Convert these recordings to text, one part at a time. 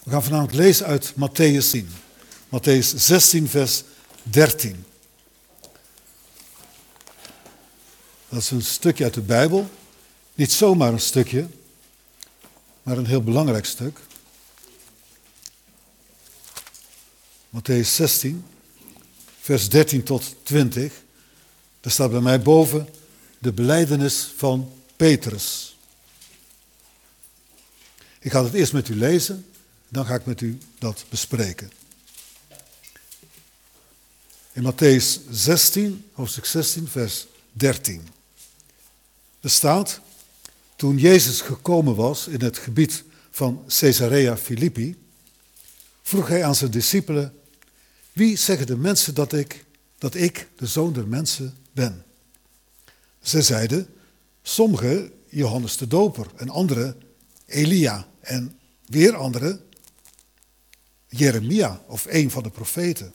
We gaan vanavond lezen uit Matthäus 10. Matthäus 16, vers 13. Dat is een stukje uit de Bijbel. Niet zomaar een stukje, maar een heel belangrijk stuk. Matthäus 16, vers 13 tot 20. Daar staat bij mij boven de belijdenis van Petrus. Ik ga het eerst met u lezen, dan ga ik met u dat bespreken. In Matthäus 16, hoofdstuk 16, vers 13. Er staat: toen Jezus gekomen was in het gebied van Caesarea Philippi, vroeg hij aan zijn discipelen: wie zeggen de mensen dat ik de Zoon der Mensen ben? Ze zeiden: sommigen Johannes de Doper en anderen Elia en weer anderen Jeremia of een van de profeten.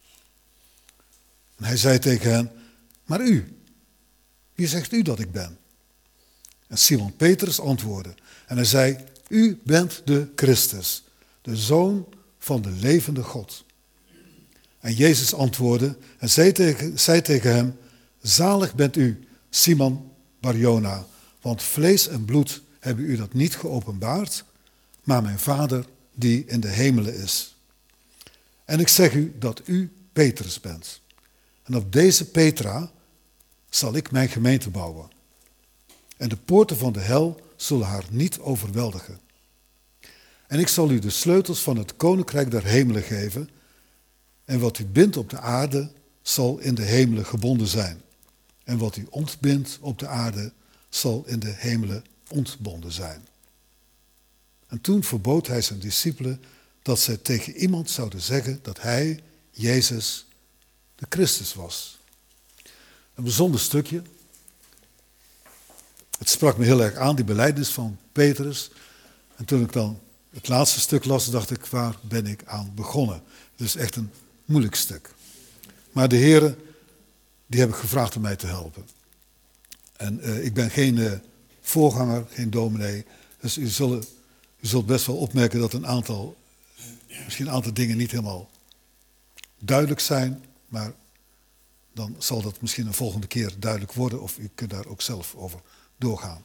En hij zei tegen hen: maar u, wie zegt u dat ik ben? En Simon Petrus antwoordde en hij zei: u bent de Christus, de Zoon van de levende God. En Jezus antwoordde en zei tegen hem: zalig bent u, Simon Barjona, want vlees en bloed hebben u dat niet geopenbaard, maar mijn Vader die in de hemelen is. En ik zeg u dat u Petrus bent. En op deze Petra zal ik mijn gemeente bouwen. En de poorten van de hel zullen haar niet overweldigen. En ik zal u de sleutels van het koninkrijk der hemelen geven. En wat u bindt op de aarde zal in de hemelen gebonden zijn. En wat u ontbindt op de aarde zal in de hemelen ontbonden zijn. En toen verbood hij zijn discipelen dat zij tegen iemand zouden zeggen dat hij, Jezus, de Christus was. Een bijzonder stukje. Het sprak me heel erg aan, die belijdenis van Petrus. En toen ik dan het laatste stuk las, dacht ik: waar ben ik aan begonnen? Het is echt een moeilijk stuk. Maar de heren, die hebben gevraagd om mij te helpen. En ik ben geen voorganger, geen dominee. Dus u zult best wel opmerken dat misschien een aantal dingen niet helemaal duidelijk zijn. Maar dan zal dat misschien een volgende keer duidelijk worden, of u kunt daar ook zelf over doorgaan.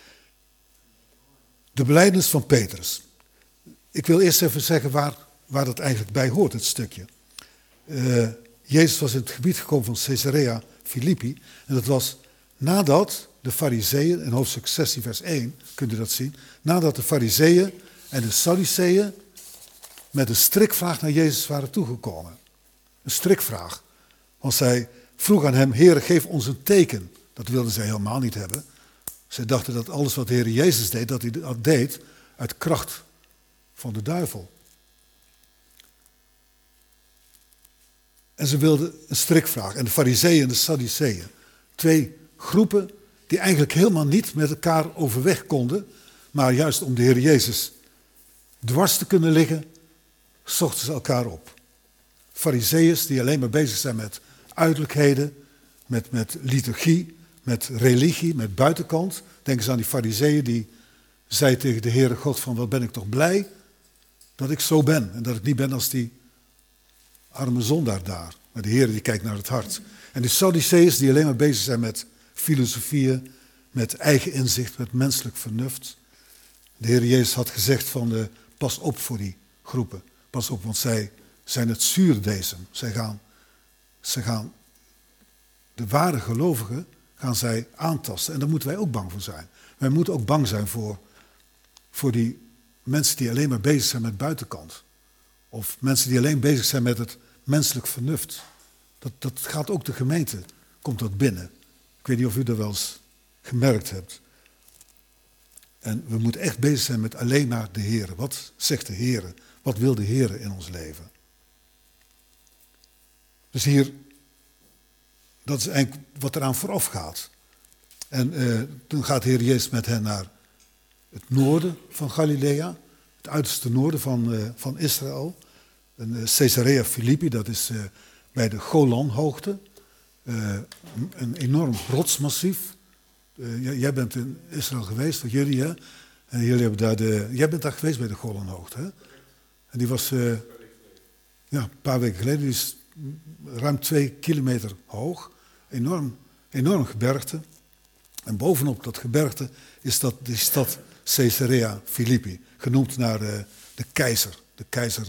De belijdenis van Petrus. Ik wil eerst even zeggen waar dat eigenlijk bij hoort, het stukje. Jezus was in het gebied gekomen van Caesarea Philippi. En dat was nadat de Farizeeën, in hoofdstuk 16 vers 1, kunt u dat zien. Nadat de Farizeeën en de Sadduceeën met een strikvraag naar Jezus waren toegekomen. Een strikvraag. Want zij vroeg aan hem: Heere, geef ons een teken. Dat wilden zij helemaal niet hebben. Zij dachten dat alles wat de Heer Jezus deed, dat hij dat deed uit kracht van de duivel. En ze wilden een strikvraag. En de Farizeeën en de Sadduceeën, twee groepen die eigenlijk helemaal niet met elkaar overweg konden, maar juist om de Heer Jezus dwars te kunnen liggen, zochten ze elkaar op. Farizeeërs die alleen maar bezig zijn met uiterlijkheden, met liturgie, met religie, met buitenkant. Denk eens aan die Farizeeën die zei tegen de Heere God van: wat ben ik toch blij dat ik zo ben en dat ik niet ben als die arme zondaar daar. Maar de Heere die kijkt naar het hart. En die Sadduceeërs die alleen maar bezig zijn met filosofieën, met eigen inzicht, met menselijk vernuft. De Heer Jezus had gezegd van: pas op voor die groepen. Pas op, want zij zijn het zuurdeesem. Zij gaan de ware gelovigen gaan zij aantasten. En daar moeten wij ook bang voor zijn. Wij moeten ook bang zijn voor die mensen die alleen maar bezig zijn met buitenkant. Of mensen die alleen bezig zijn met het menselijk vernuft. Dat gaat ook de gemeente, komt dat binnen. Ik weet niet of u dat wel eens gemerkt hebt. En we moeten echt bezig zijn met alleen maar de Heer. Wat zegt de Heer? Wat wil de Heer in ons leven? Dus hier, dat is eigenlijk wat eraan vooraf gaat. En toen gaat de Heer Jezus met hen naar het noorden van Galilea. Het uiterste noorden van Israël. Caesarea Philippi, dat is bij de Golanhoogte. Een enorm rotsmassief. Jij bent in Israël geweest, jullie hè? En jullie hebben daar jij bent daar geweest bij de Golanhoogte, hè? En die was een paar weken geleden. Die is ruim 2 kilometer hoog. Enorm gebergte. En bovenop dat gebergte is dat die stad Caesarea Philippi. Genoemd naar de keizer. De keizer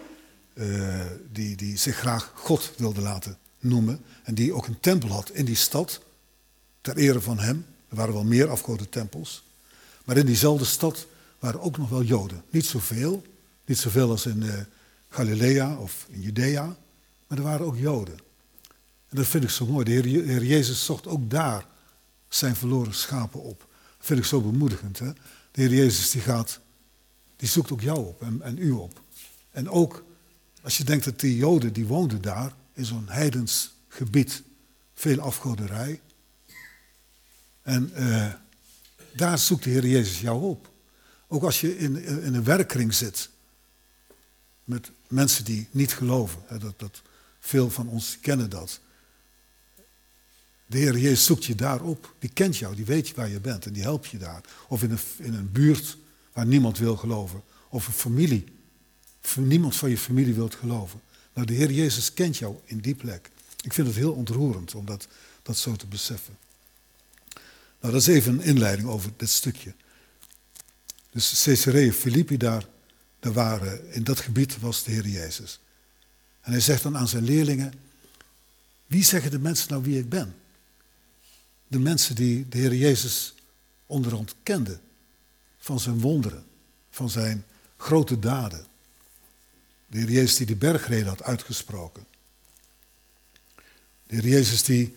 die zich graag God wilde laten noemen. En die ook een tempel had in die stad. Ter ere van hem. Er waren wel meer afgodentempels. Maar in diezelfde stad waren ook nog wel Joden. Niet zoveel. Niet zoveel als in Galilea of in Judea. Maar er waren ook Joden. En dat vind ik zo mooi. De Heer Jezus zocht ook daar zijn verloren schapen op. Dat vind ik zo bemoedigend. Hè? De Heer Jezus die zoekt ook jou op en u op. En ook als je denkt dat die Joden die woonden daar in zo'n heidens gebied. Veel afgoderij. En daar zoekt de Heer Jezus jou op. Ook als je in een werkkring zit. Met mensen die niet geloven. Hè, dat veel van ons kennen dat. De Heer Jezus zoekt je daar op. Die kent jou, die weet waar je bent en die helpt je daar. Of in een buurt waar niemand wil geloven. Of een familie. Niemand van je familie wil geloven. Nou, de Heer Jezus kent jou in die plek. Ik vind het heel ontroerend om dat zo te beseffen. Nou, dat is even een inleiding over dit stukje. Dus Caesarea Philippi, daar waren, in dat gebied was de Heer Jezus. En hij zegt dan aan zijn leerlingen, wie zeggen de mensen nou wie ik ben? De mensen die de Heer Jezus onderhand kenden. Van zijn wonderen, van zijn grote daden. De Heer Jezus die de bergreden had uitgesproken. De Heer Jezus die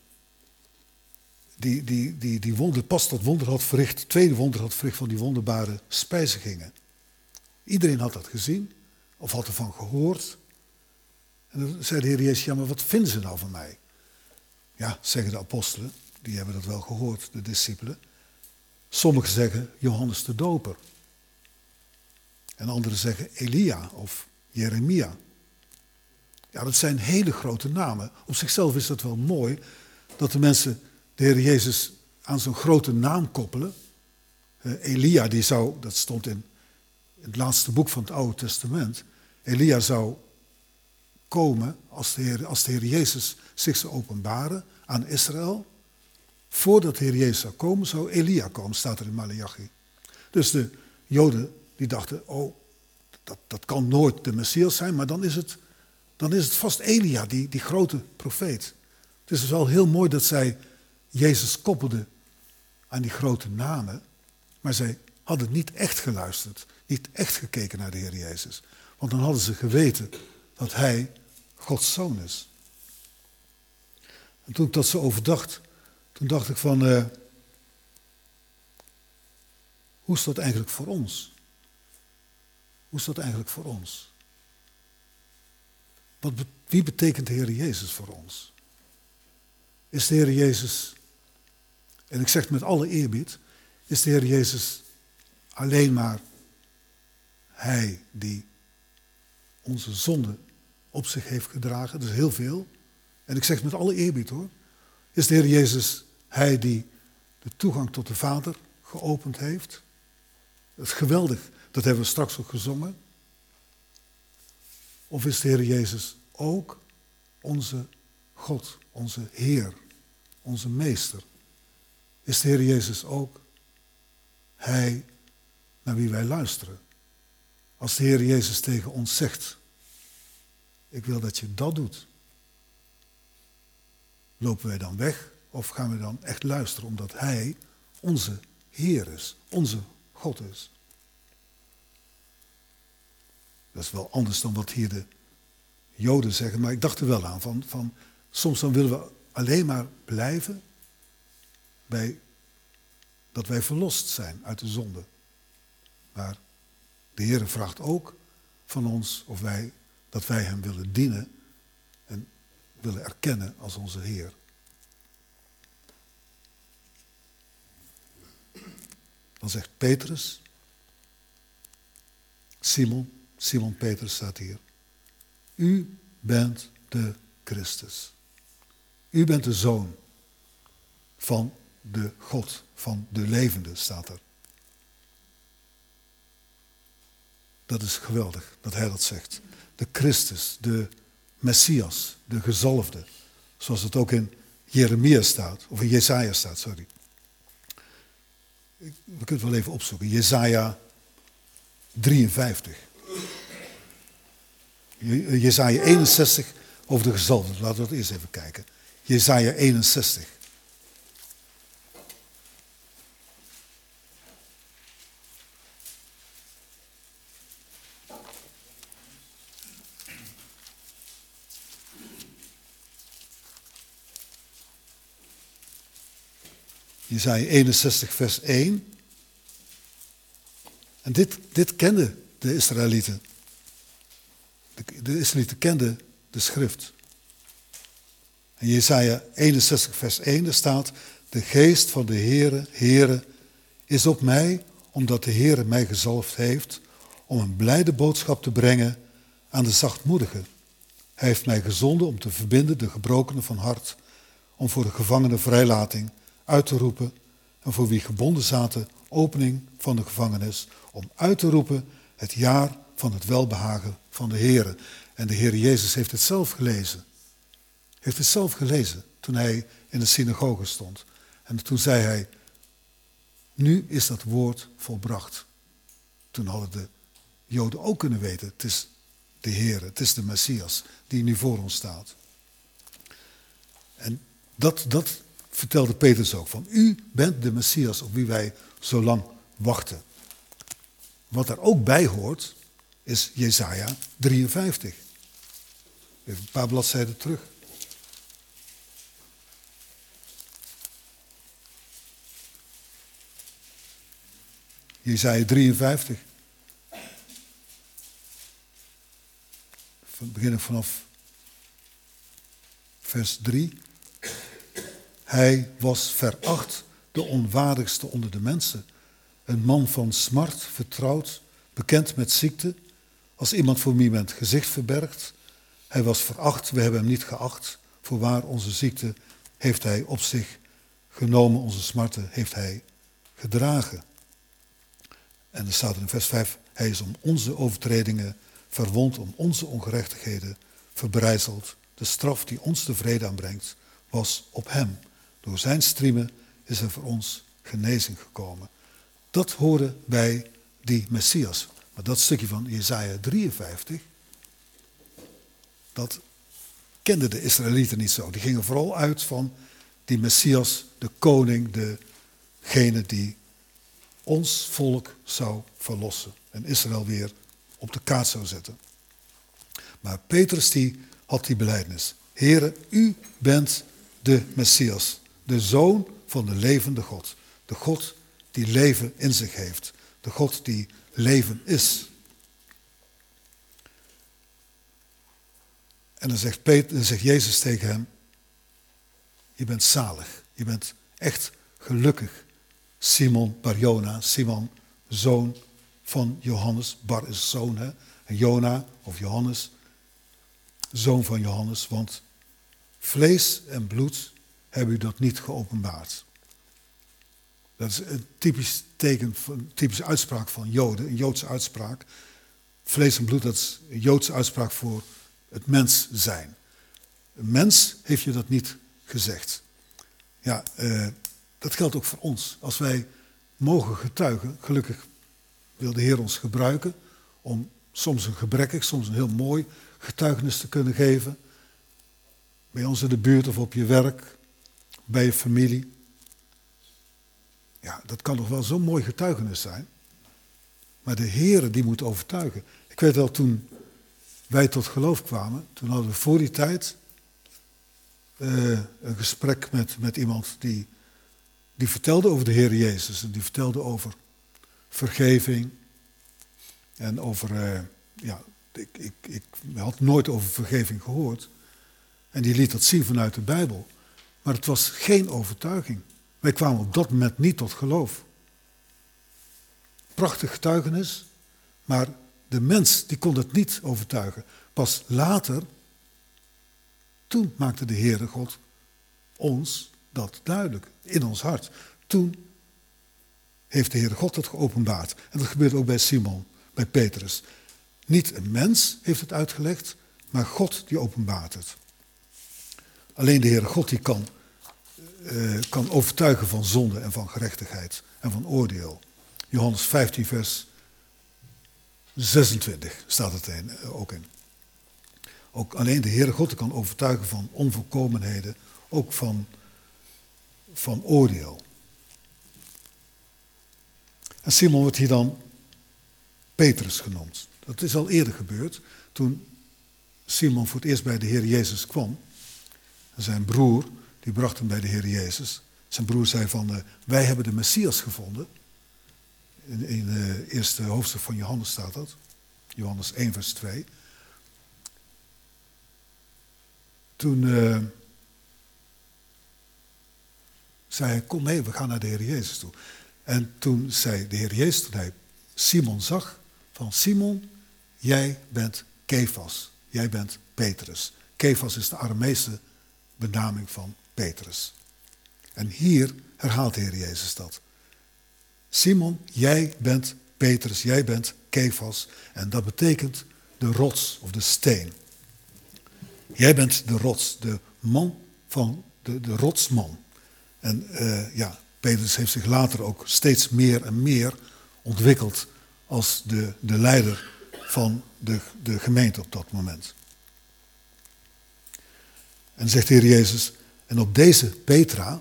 wonder, pas dat wonder had verricht, het tweede wonder had verricht van die wonderbare spijzigingen. Iedereen had dat gezien, of had ervan gehoord. En dan zei de Heer Jezus, ja, maar wat vinden ze nou van mij? Ja, zeggen de apostelen, die hebben dat wel gehoord, de discipelen. Sommigen zeggen Johannes de Doper. En anderen zeggen Elia of Jeremia. Ja, dat zijn hele grote namen. Op zichzelf is dat wel mooi dat de mensen de Heer Jezus aan zo'n grote naam koppelen. Elia, dat stond in het laatste boek van het Oude Testament. Elia zou komen als de Heer Jezus zich zou openbaren aan Israël. Voordat de Heer Jezus zou komen, zou Elia komen, staat er in Maleachi. Dus de Joden die dachten, dat kan nooit de Messias zijn, maar dan is het vast Elia, die grote profeet. Het is dus wel heel mooi dat zij Jezus koppelden aan die grote namen, maar zij hadden niet echt geluisterd, niet echt gekeken naar de Heer Jezus. Want dan hadden ze geweten dat hij Gods zoon is. En toen ik dat zo overdacht, toen dacht ik van, hoe is dat eigenlijk voor ons? Hoe is dat eigenlijk voor ons? Wie betekent de Heer Jezus voor ons? Is de Heer Jezus, en ik zeg het met alle eerbied, is de Heer Jezus alleen maar Hij die onze zonde op zich heeft gedragen? Dat is heel veel. En ik zeg het met alle eerbied hoor. Is de Heer Jezus Hij die de toegang tot de Vader geopend heeft? Dat is geweldig, dat hebben we straks ook gezongen. Of is de Heer Jezus ook onze God, onze Heer, onze Meester? Is de Heer Jezus ook Hij naar wie wij luisteren? Als de Heer Jezus tegen ons zegt, ik wil dat je dat doet. Lopen wij dan weg of gaan we dan echt luisteren omdat Hij onze Heer is, onze God is? Dat is wel anders dan wat hier de Joden zeggen, maar ik dacht er wel aan. Van soms dan willen we alleen maar blijven bij dat wij verlost zijn uit de zonde. Maar de Heer vraagt ook van ons dat wij Hem willen dienen en willen erkennen als onze Heer. Dan zegt Petrus, Simon Petrus staat hier. U bent de Christus. U bent de Zoon van de God, van de levende, staat er. Dat is geweldig dat hij dat zegt. De Christus, de Messias, de gezalfde. Zoals het ook in Jeremia staat, of in Jesaja staat, sorry. We kunnen het wel even opzoeken. Jesaja 53. Jesaja 61 over de gezalfde. Laten we dat eerst even kijken. Jesaja 61. Jesaja 61 vers 1. En dit kenden de Israëlieten. De Israëlieten kenden de schrift. In Jesaja 61 vers 1 daar staat: de geest van de Heere is op mij, omdat de Heere mij gezalfd heeft om een blijde boodschap te brengen aan de zachtmoedigen. Hij heeft mij gezonden om te verbinden de gebrokenen van hart, om voor de gevangenen vrijlating uit te roepen en voor wie gebonden zaten opening van de gevangenis, om uit te roepen het jaar van het welbehagen van de Heere. En de Heer Jezus heeft het zelf gelezen. Heeft het zelf gelezen toen hij in de synagoge stond. En toen zei hij: nu is dat woord volbracht. Toen hadden de Joden ook kunnen weten: het is de Heer, het is de Messias die nu voor ons staat. En dat vertelde Petrus ook, van u bent de Messias op wie wij zo lang wachten. Wat daar ook bij hoort, is Jesaja 53. Even een paar bladzijden terug. Jesaja 53. Beginnen vanaf vers 3. Hij was veracht, de onwaardigste onder de mensen. Een man van smart, vertrouwd, bekend met ziekte. Als iemand voor wie men het gezicht verbergt. Hij was veracht, we hebben hem niet geacht. Voorwaar, onze ziekte heeft hij op zich genomen. Onze smarten heeft hij gedragen. En er staat in vers 5. Hij is om onze overtredingen verwond, om onze ongerechtigheden verbrijzeld. De straf die ons de vrede aanbrengt, was op hem. Door zijn striemen is er voor ons genezing gekomen. Dat hoorde bij die Messias. Maar dat stukje van Jesaja 53, dat kenden de Israëlieten niet zo. Die gingen vooral uit van die Messias, de koning, degene die ons volk zou verlossen. En Israël weer op de kaart zou zetten. Maar Petrus die had die belijdenis. Heere, u bent de Messias, de Zoon van de levende God. De God die leven in zich heeft. De God die leven is. En dan zegt Jezus tegen hem: je bent zalig, je bent echt gelukkig. Simon Bar-Jona, Simon, zoon van Johannes. Bar is zoon, hè? En Jona of Johannes, zoon van Johannes. Want vlees en bloed hebben u dat niet geopenbaard. Dat is een typisch teken, een typische uitspraak van Joden, een Joodse uitspraak. Vlees en bloed, dat is een Joodse uitspraak voor het mens zijn. Een mens heeft je dat niet gezegd. Ja, dat geldt ook voor ons. Als wij mogen getuigen, gelukkig wil de Heer ons gebruiken om soms een gebrekkig, soms een heel mooi getuigenis te kunnen geven. Bij ons in de buurt of op je werk, bij je familie. Ja, dat kan nog wel zo'n mooi getuigenis zijn. Maar de Heer die moet overtuigen. Ik weet wel, toen wij tot geloof kwamen, toen hadden we voor die tijd een gesprek met iemand die vertelde over de Heer Jezus. En die vertelde over vergeving. En over, ik had nooit over vergeving gehoord. En die liet dat zien vanuit de Bijbel. Maar het was geen overtuiging. Wij kwamen op dat moment niet tot geloof. Prachtig getuigenis, maar de mens die kon het niet overtuigen. Pas later, toen maakte de Heere God ons dat duidelijk, in ons hart. Toen heeft de Heere God het geopenbaard. En dat gebeurde ook bij Simon bij Petrus. Niet een mens heeft het uitgelegd, maar God die openbaart het. Alleen de Heere God die kan overtuigen van zonde en van gerechtigheid en van oordeel. Johannes 15 vers 26 staat het ook in. Ook alleen de Heere God kan overtuigen van onvolkomenheden, ook van oordeel. En Simon wordt hier dan Petrus genoemd. Dat is al eerder gebeurd, toen Simon voor het eerst bij de Heer Jezus kwam. En zijn broer, die bracht hem bij de Heer Jezus. Zijn broer zei van, wij hebben de Messias gevonden. In het eerste hoofdstuk van Johannes staat dat. Johannes 1 vers 2. Toen zei hij, kom mee, we gaan naar de Heer Jezus toe. En toen zei de Heer Jezus, toen hij Simon zag, van Simon, jij bent Kefas, jij bent Petrus. Kefas is de Aramese benaming van Petrus. En hier herhaalt de Heer Jezus dat. Simon, jij bent Petrus, jij bent Kefas. En dat betekent de rots of de steen. Jij bent de rots, de man van de rotsman. En Petrus heeft zich later ook steeds meer en meer ontwikkeld als de leider van de gemeente op dat moment. En zegt de Heer Jezus, en op deze Petra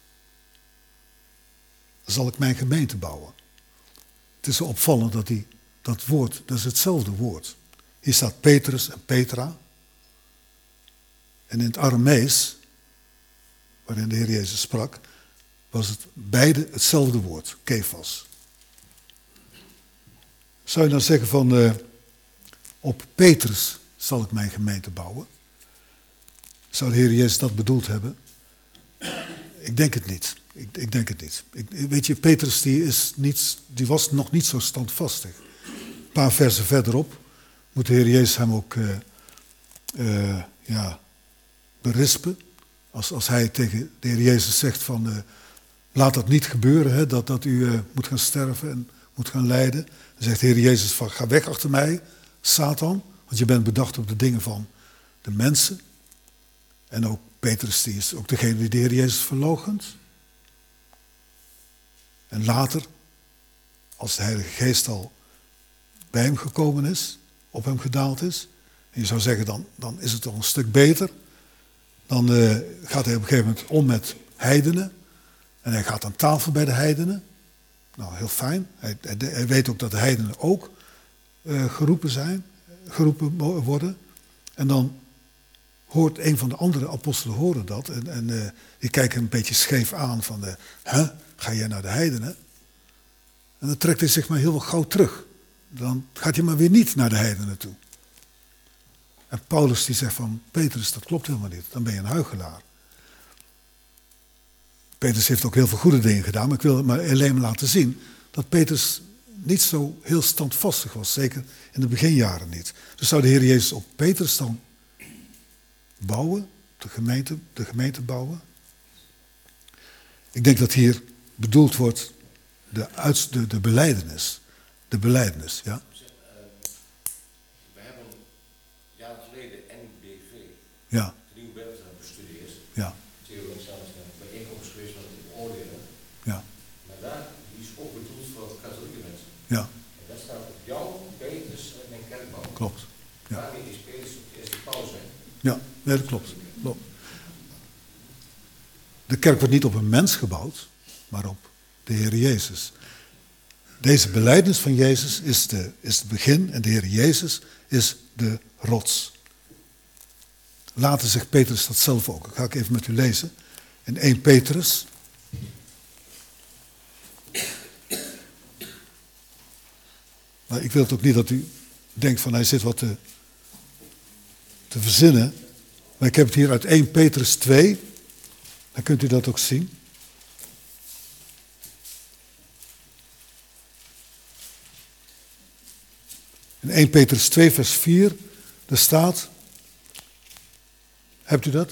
zal ik mijn gemeente bouwen. Het is zo opvallend dat woord, dat is hetzelfde woord. Hier staat Petrus en Petra. En in het Aramees, waarin de Heer Jezus sprak, was het beide hetzelfde woord, Kefas. Zou je dan zeggen van, op Petrus zal ik mijn gemeente bouwen? Zou de Heer Jezus dat bedoeld hebben? Ik denk het niet. Ik denk het niet. Weet je, Petrus die was nog niet zo standvastig. Een paar versen verderop moet de Heer Jezus hem ook berispen. Als hij tegen de Heer Jezus zegt van, laat dat niet gebeuren, hè, dat u moet gaan sterven en moet gaan lijden. Dan zegt de Heer Jezus van, ga weg achter mij, Satan, want je bent bedacht op de dingen van de mensen. En ook Petrus, die is ook degene die de Heer Jezus verloochent. En later, als de Heilige Geest al bij hem gekomen is, op hem gedaald is, en je zou zeggen, dan is het al een stuk beter. Dan gaat hij op een gegeven moment om met heidenen. En hij gaat aan tafel bij de heidenen. Nou, heel fijn. Hij weet ook dat de heidenen ook geroepen worden. En dan hoort een van de andere apostelen horen dat. En die kijken een beetje scheef aan van, ga jij naar de heidenen? En dan trekt hij zich maar heel gauw terug. Dan gaat hij maar weer niet naar de heidenen toe. En Paulus die zegt van, Petrus, dat klopt helemaal niet. Dan ben je een huichelaar. Petrus heeft ook heel veel goede dingen gedaan, maar ik wil maar alleen laten zien dat Petrus niet zo heel standvastig was. Zeker in de beginjaren niet. Dus zou de Heer Jezus op Petrus dan bouwen, de gemeente bouwen? Ik denk dat hier bedoeld wordt de belijdenis. De belijdenis, ja. We hebben jaren geleden NBV, Ja. de Nieuwe Bijbel bestudeerd. Ja. Theologisch zelfs een bijeenkomst geweest van het oordelen. Ja. Maar daar die is ook bedoeld voor katholieke mensen. Ja. En dat staat op jou, Petrus en mijn kerkbouw. Klopt. Ja. Daarmee is Petrus ook de eerste paus. Ja, nee, dat klopt. De kerk wordt niet op een mens gebouwd, maar op de Heer Jezus. Deze belijdenis van Jezus is het begin en de Heer Jezus is de rots. Later zegt Petrus dat zelf ook. Dat ga ik even met u lezen. In 1 Petrus. Maar ik wil het ook niet dat u denkt van hij zit wat te verzinnen. Maar ik heb het hier uit 1 Petrus 2. Dan kunt u dat ook zien. In 1 Petrus 2 vers 4, daar staat, hebt u dat?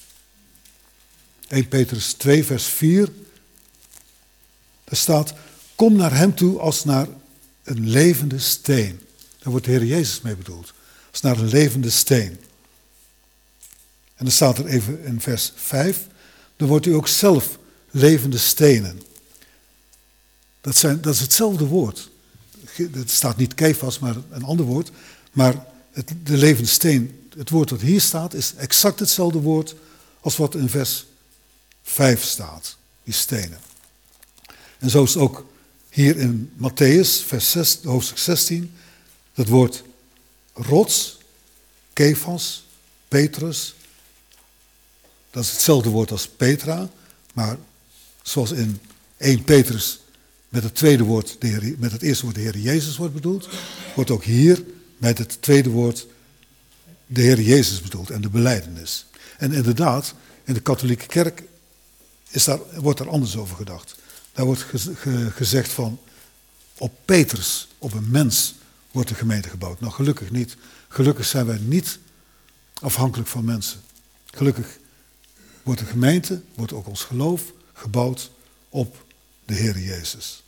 1 Petrus 2 vers 4, daar staat, kom naar hem toe als naar een levende steen. Daar wordt de Heer Jezus mee bedoeld. Als naar een levende steen. En dan staat er even in vers 5. Dan wordt u ook zelf levende stenen. Dat is hetzelfde woord. Het staat niet Kefas, maar een ander woord. Maar de levende steen, het woord dat hier staat, is exact hetzelfde woord als wat in vers 5 staat. Die stenen. En zo is het ook hier in Matthäus, hoofdstuk 16, dat woord rots, Kefas, Petrus. Dat is hetzelfde woord als Petra, maar zoals in 1 Petrus met het tweede woord, met het eerste woord de Heer Jezus wordt bedoeld, wordt ook hier met het tweede woord de Heer Jezus bedoeld en de belijdenis. En inderdaad, in de katholieke kerk wordt daar anders over gedacht. Daar wordt gezegd van, op Petrus, op een mens, wordt de gemeente gebouwd. Nou, gelukkig niet. Gelukkig zijn wij niet afhankelijk van mensen. Gelukkig wordt de gemeente, wordt ook ons geloof gebouwd op de Heer Jezus.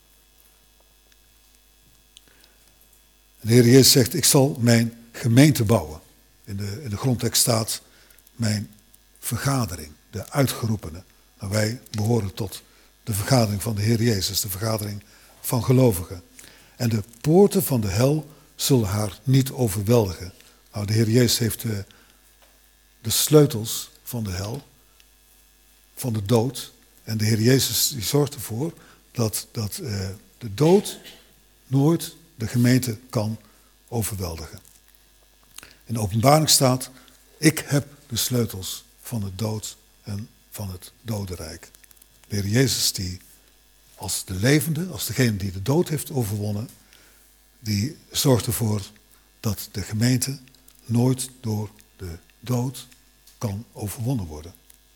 De Heer Jezus zegt, ik zal mijn gemeente bouwen. In de grondtekst staat mijn vergadering, de uitgeroepenen. Nou, wij behoren tot de vergadering van de Heer Jezus, de vergadering van gelovigen. En de poorten van de hel zullen haar niet overweldigen. Nou, de Heer Jezus heeft de sleutels van de hel, van de dood. En de Heer Jezus die zorgt ervoor dat de dood nooit de gemeente kan overweldigen. In de openbaring staat, ik heb de sleutels van de dood en van het dodenrijk. De Heer Jezus die als de levende, als degene die de dood heeft overwonnen, die zorgt ervoor dat de gemeente nooit door de dood kan overwonnen worden.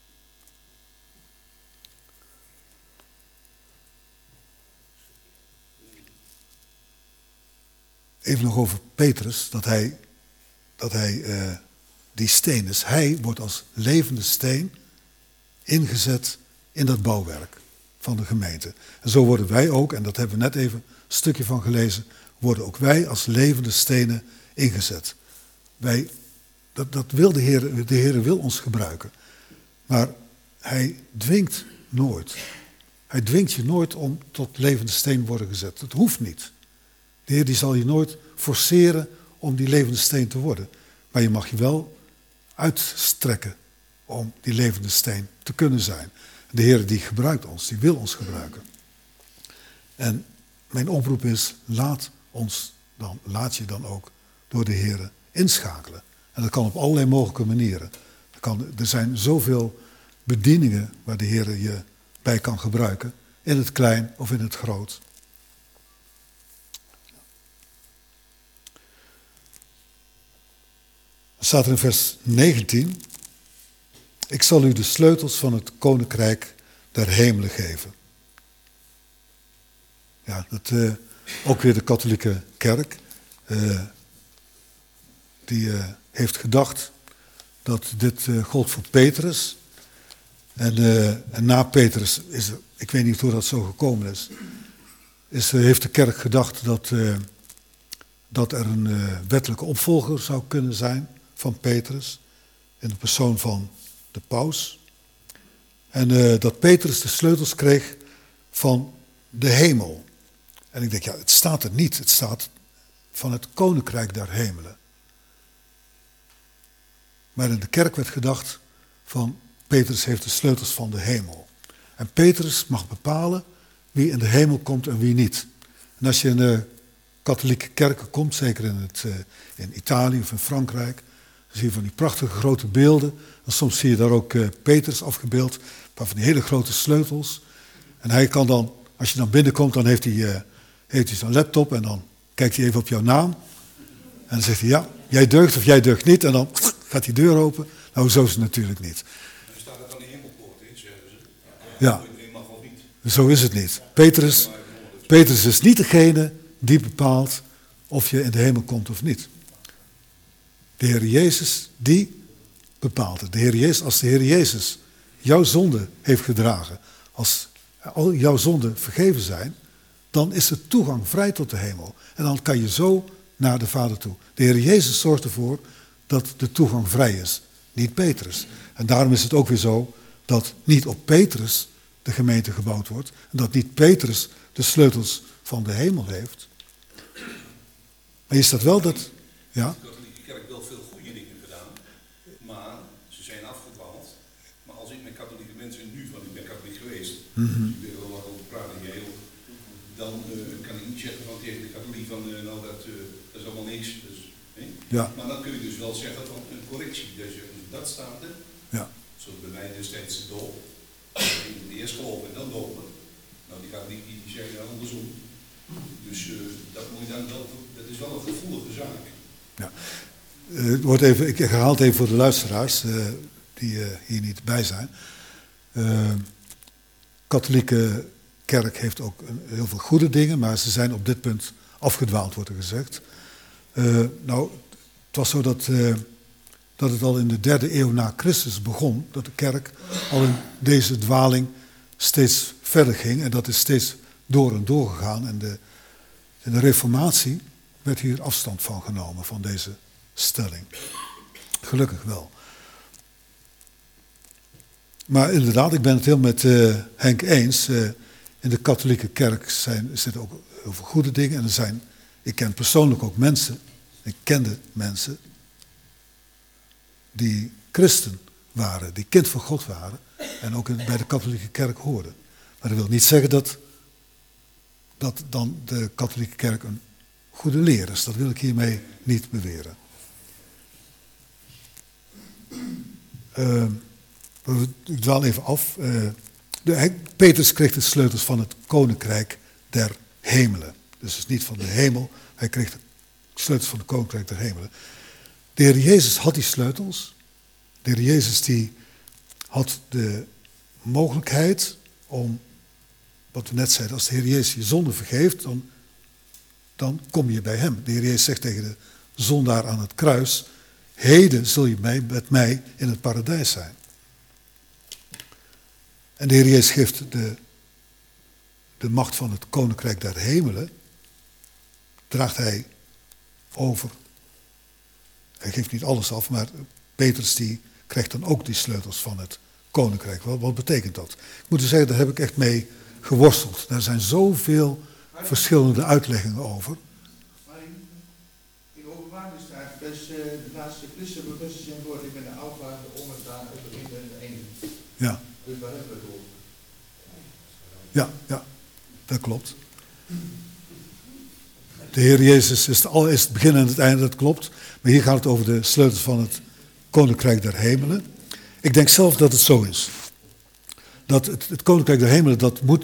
Even nog over Petrus, dat hij die steen is. Hij wordt als levende steen ingezet in dat bouwwerk van de gemeente. En zo worden wij ook, en dat hebben we net even een stukje van gelezen, worden ook wij als levende stenen ingezet. Dat wil de Heer wil ons gebruiken. Maar hij dwingt nooit. Hij dwingt je nooit om tot levende steen worden gezet. Dat hoeft niet. De Heer die zal je nooit forceren om die levende steen te worden. Maar je mag je wel uitstrekken om die levende steen te kunnen zijn. De Heer die gebruikt ons, die wil ons gebruiken. En mijn oproep is, laat je dan ook door de Heer inschakelen. En dat kan op allerlei mogelijke manieren. Er zijn zoveel bedieningen waar de Heer je bij kan gebruiken. In het klein of in het groot. Er staat er in vers 19. Ik zal u de sleutels van het koninkrijk der hemelen geven. Ja, ook weer de katholieke kerk. Die heeft gedacht dat dit gold voor Petrus. En na Petrus ik weet niet hoe dat zo gekomen is, heeft de kerk gedacht dat er een wettelijke opvolger zou kunnen zijn van Petrus. In de persoon van de paus. En dat Petrus de sleutels kreeg van de hemel. En ik denk, ja, het staat er niet. Het staat van het koninkrijk der hemelen. Maar in de kerk werd gedacht van Petrus heeft de sleutels van de hemel. En Petrus mag bepalen wie in de hemel komt en wie niet. En als je in de katholieke kerken komt, zeker in Italië of in Frankrijk, dan zie je van die prachtige grote beelden. En soms zie je daar ook Petrus afgebeeld, maar van die hele grote sleutels. En hij kan dan, als je dan binnenkomt, dan heeft hij zo'n laptop en dan kijkt hij even op jouw naam. En dan zegt hij, ja, jij deugt of jij deugt niet. En dan gaat die deur open. Nou, zo is het natuurlijk niet. Er staat het aan de hemelpoort in, zeggen ze. Ja, Iedereen mag of niet. zo is het niet. Petrus is niet degene die bepaalt of je in de hemel komt of niet. De Heer Jezus, die bepaalt het. Als de Heer Jezus jouw zonde heeft gedragen, als al jouw zonden vergeven zijn, dan is de toegang vrij tot de hemel. En dan kan je zo naar de Vader toe. De Heer Jezus zorgt ervoor dat de toegang vrij is, niet Petrus. En daarom is het ook weer zo dat niet op Petrus de gemeente gebouwd wordt. En dat niet Petrus de sleutels van de hemel heeft. Maar je staat wel dat... Ja? De katholieke kerk wel veel goede dingen gedaan, maar ze zijn afgedwaald. Maar als ik met katholieke mensen nu, want ik ben katholiek geweest, ik wil er wel wat over praten in geheel, dan kan ik niet zeggen van tegen de katholiek van nou dat is allemaal niks. Dus, Ja. Maar dan kun je dus wel zeggen van een correctie. Dus dat staat er, Ja. zoals bij mij destijds de doop. Eerst geloven en dan dopen. Nou die katholieken die zeggen andersom. Dus dat moet je dan wel, dat is wel een gevoelige zaak. Ja. Ik herhaal het even voor de luisteraars die hier niet bij zijn. Katholieke kerk heeft ook heel veel goede dingen, maar ze zijn op dit punt afgedwaald, wordt er gezegd. Nou, het was zo dat het al in de 3e eeuw na Christus begon, dat de kerk al in deze dwaling steeds verder ging en dat is steeds door en door gegaan. En de reformatie werd hier afstand van genomen, van deze stelling. Gelukkig wel. Maar inderdaad, ik ben het heel met Henk eens. In de katholieke kerk zitten ook heel veel goede dingen. En ik ken persoonlijk ook mensen, ik kende mensen die christen waren, die kind van God waren en ook bij de katholieke kerk hoorden. Maar dat wil niet zeggen dat dan de katholieke kerk een goede leer is. Dat wil ik hiermee niet beweren. Ik dwaal even af. Petrus kreeg de sleutels van het koninkrijk der hemelen. Dus het is niet van de hemel, hij kreeg de sleutels van het koninkrijk der hemelen. De Heer Jezus had die sleutels. De Heer Jezus die had de mogelijkheid om, wat we net zeiden, als de Heer Jezus je zonde vergeeft, dan kom je bij hem. De Heer Jezus zegt tegen de zondaar aan het kruis, heden zul je met mij in het paradijs zijn. En de Heer Jezus geeft de macht van het koninkrijk der hemelen, draagt hij over. Hij geeft niet alles af, maar Petrus die krijgt dan ook die sleutels van het koninkrijk. Wat betekent dat? Ik moet zeggen, daar heb ik echt mee geworsteld. Daar zijn zoveel verschillende uitleggingen over. Maar in de openbaring staat, dus de laatste Christus bewust zijn woord, ik ben de Alpha, de Omega, het begin en het einde. Ja. Dus waar hebben we het over? Ja, dat klopt. De Heer Jezus is het begin en het einde, dat klopt. Maar hier gaat het over de sleutels van het koninkrijk der hemelen. Ik denk zelf dat het zo is. Dat het koninkrijk der hemelen, dat moet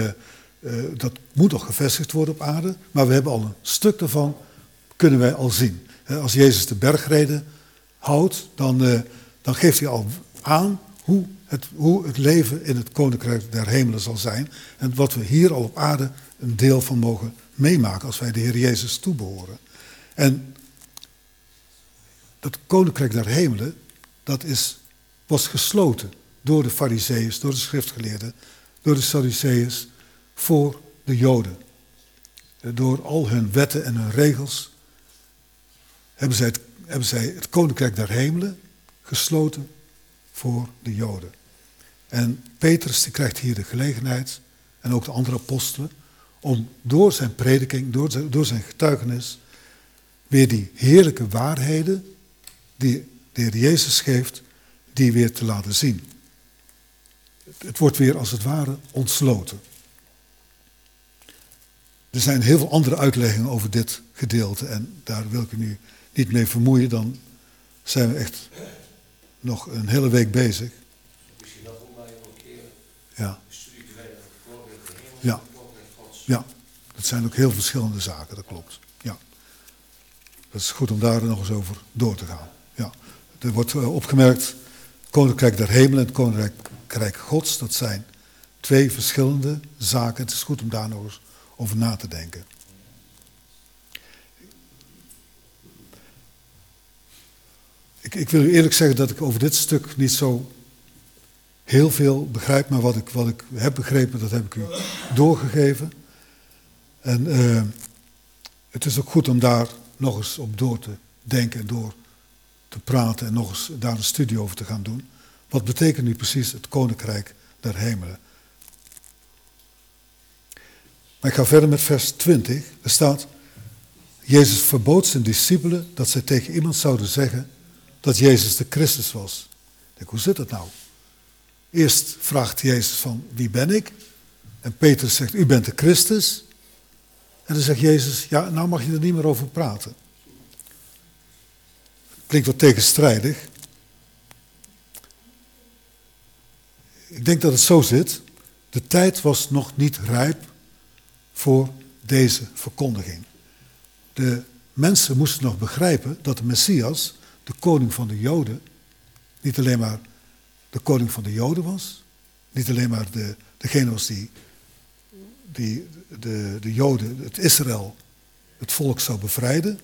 nog gevestigd worden op aarde. Maar we hebben al een stuk daarvan, kunnen wij al zien. Als Jezus de bergreden houdt, dan geeft hij al aan hoe het leven in het koninkrijk der hemelen zal zijn. En wat we hier al op aarde een deel van mogen meemaken als wij de Heer Jezus toebehoren. En dat koninkrijk der hemelen, was gesloten door de Farizeeërs, door de schriftgeleerden, door de Sadduceeërs, voor de Joden. Door al hun wetten en hun regels hebben zij het koninkrijk der hemelen gesloten voor de Joden. En Petrus die krijgt hier de gelegenheid, en ook de andere apostelen, om door zijn prediking, door zijn getuigenis, weer die heerlijke waarheden die de Heer Jezus geeft, die weer te laten zien. Het wordt weer als het ware ontsloten. Er zijn heel veel andere uitleggingen over dit gedeelte en daar wil ik u nu niet mee vermoeien, dan zijn we echt nog een hele week bezig. Misschien nog om mij een keer Ja. studie te wijden over het koninkrijk der hemel Ja. en het koninkrijk Gods. Ja, dat zijn ook heel verschillende zaken, dat klopt. Ja. Dat is goed om daar nog eens over door te gaan. Ja. Er wordt opgemerkt, koninkrijk der hemelen en het koninkrijk Gods, dat zijn twee verschillende zaken. Het is goed om daar nog eens over na te denken. Ik wil u eerlijk zeggen dat ik over dit stuk niet zo heel veel begrijp, maar wat ik heb begrepen, dat heb ik u doorgegeven. En het is ook goed om daar nog eens op door te denken en door te praten en nog eens daar een studie over te gaan doen. Wat betekent nu precies het koninkrijk der hemelen? Maar ik ga verder met vers 20. Er staat, Jezus verbood zijn discipelen dat zij tegen iemand zouden zeggen dat Jezus de Christus was. Ik denk, hoe zit het nou? Eerst vraagt Jezus van, wie ben ik? En Petrus zegt, u bent de Christus. En dan zegt Jezus, ja, nou mag je er niet meer over praten. Klinkt wat tegenstrijdig. Ik denk dat het zo zit. De tijd was nog niet rijp voor deze verkondiging. De mensen moesten nog begrijpen dat de Messias, de koning van de Joden, niet alleen maar de koning van de Joden was, niet alleen maar degene was die de Joden, het Israël, het volk zou bevrijden,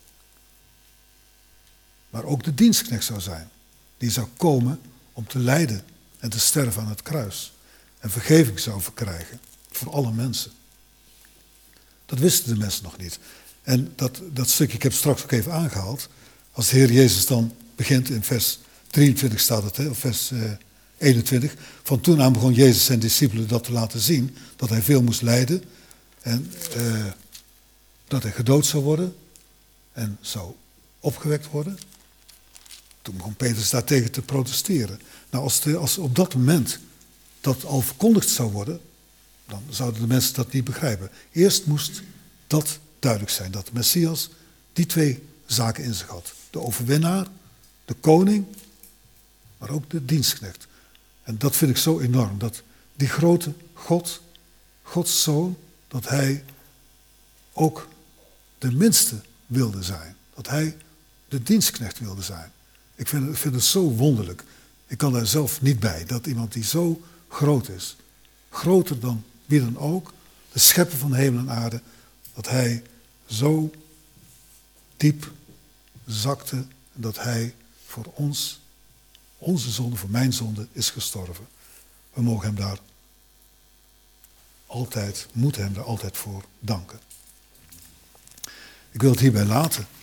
maar ook de dienstknecht zou zijn. Die zou komen om te lijden en te sterven aan het kruis. En vergeving zou verkrijgen voor alle mensen. Dat wisten de mensen nog niet. En dat stukje, ik heb het straks ook even aangehaald. Als de Heer Jezus dan begint in vers 23 staat het, of vers 21. Van toen aan begon Jezus zijn discipelen dat te laten zien. Dat hij veel moest lijden. En dat hij gedood zou worden. En zou opgewekt worden. Toen begon Petrus daartegen te protesteren. Nou, als op dat moment dat al verkondigd zou worden, dan zouden de mensen dat niet begrijpen. Eerst moest dat duidelijk zijn, dat de Messias die twee zaken in zich had. De overwinnaar, de koning, maar ook de dienstknecht. En dat vind ik zo enorm, dat die grote God, Gods Zoon, dat hij ook de minste wilde zijn. Dat hij de dienstknecht wilde zijn. Ik vind het zo wonderlijk. Ik kan daar zelf niet bij, dat iemand die zo groot is, groter dan wie dan ook, de schepper van hemel en aarde, dat hij zo diep zakte en dat hij voor ons, onze zonde, voor mijn zonde, is gestorven. We mogen hem daar altijd, moeten hem daar altijd voor danken. Ik wil het hierbij laten.